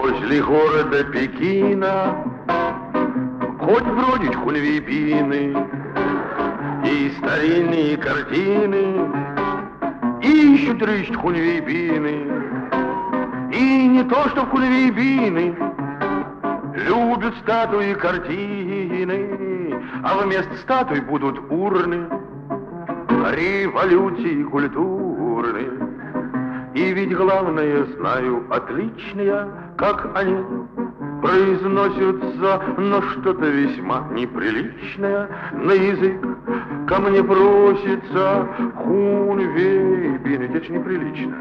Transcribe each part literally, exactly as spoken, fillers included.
Возле города Пекина хоть бродить хунвейбины и старинные картины, ищут, рыщут хунвейбины. И не то, что хунвейбины любят статуи и картины, а вместо статуй будут урны революции культурной. И ведь главное знаю отлично я, как они произносятся, но что-то весьма неприличное на язык ко мне просится. Хунвейбин, это ж неприлично.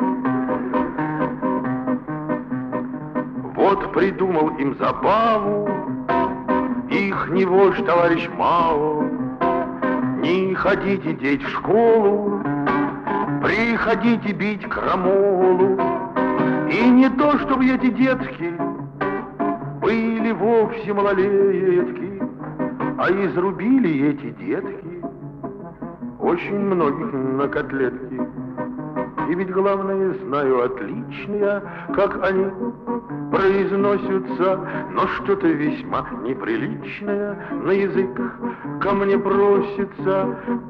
Вот придумал им забаву их не вождь товарищ Мао. Не ходите, дети, в школу, приходите бить крамолу. И не то, чтобы эти детки были вовсе малолетки, а изрубили эти детки очень многих на котлетки. И ведь главное знаю отлично я, как они произносятся, но что-то весьма неприличное на язык ко мне просится.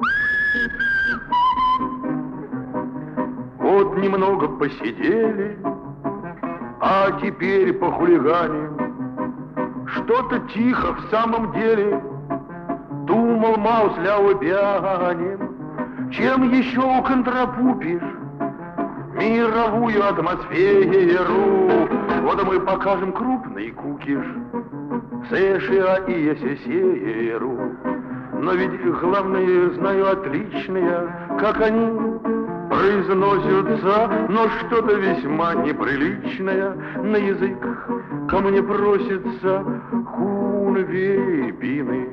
Вот немного посидели, а теперь похулиганим. Что-то тихо в самом деле думал Маус Ляобянин. Чем еще уконтропупишь мировую атмосферу? Вот мы покажем крупный кукиш США и СССР. Но ведь главное знаю отлично я, как они произносятся, но что-то весьма неприличное на язык ко мне просится. Хунвейбины.